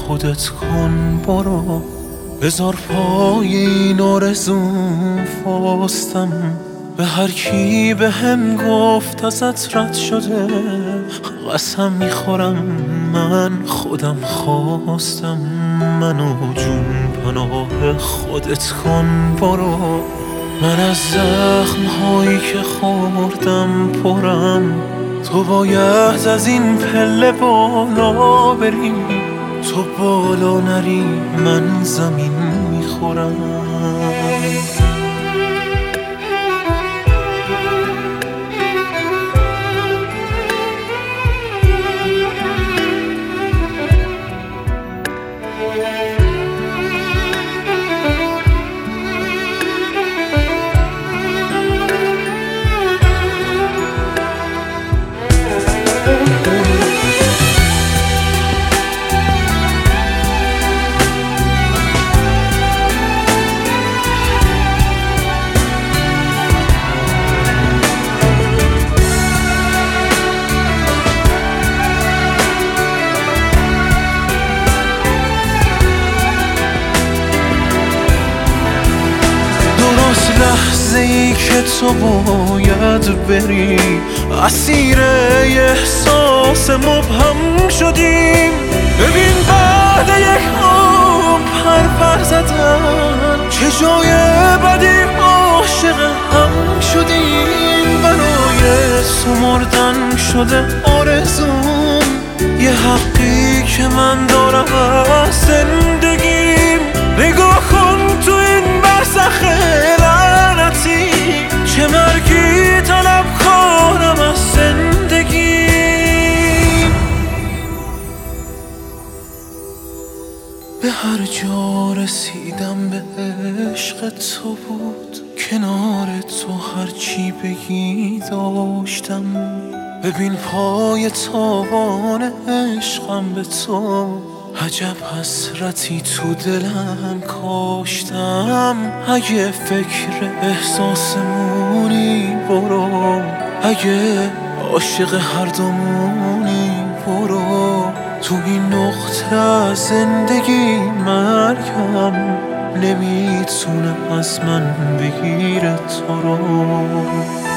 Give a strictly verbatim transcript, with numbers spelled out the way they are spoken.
خودت کن برو، بذار پای این آرزوم فاستم. به هر کی به هم گفت ازت رد شده، قسم میخورم من خودم خواستم. منو جون پناه خودت کن برو، من از زخم هایی که خوردم پرم. تو باید از این پله بالا بری، تو بالا نری من زمین میخورم. لحظه ای که تو باید بری، اسیر احساس مبهم شدیم. ببین بعد یک عمر پر پر زدن، چه جای بدی عاشق هم شدیم. برای سمردن شده آرزوم، یه حقی که من دارم از زندگیم. نگاه کن تو این برزخ لعنتی، چه مرگی طلب کنم از زندگی. به هر جا رسیدم به عشق تو بود، کنار تو هرچی بگی داشتم. ببین پای تابان عشقم به تو، عجب حسرتی تو دلم کاشتم. اگه فکر احساسمونی برو، اگه عاشق هر دومونی برو. تو این نقطه از زندگی مرگم نمیتونه از من بگیره تو رو.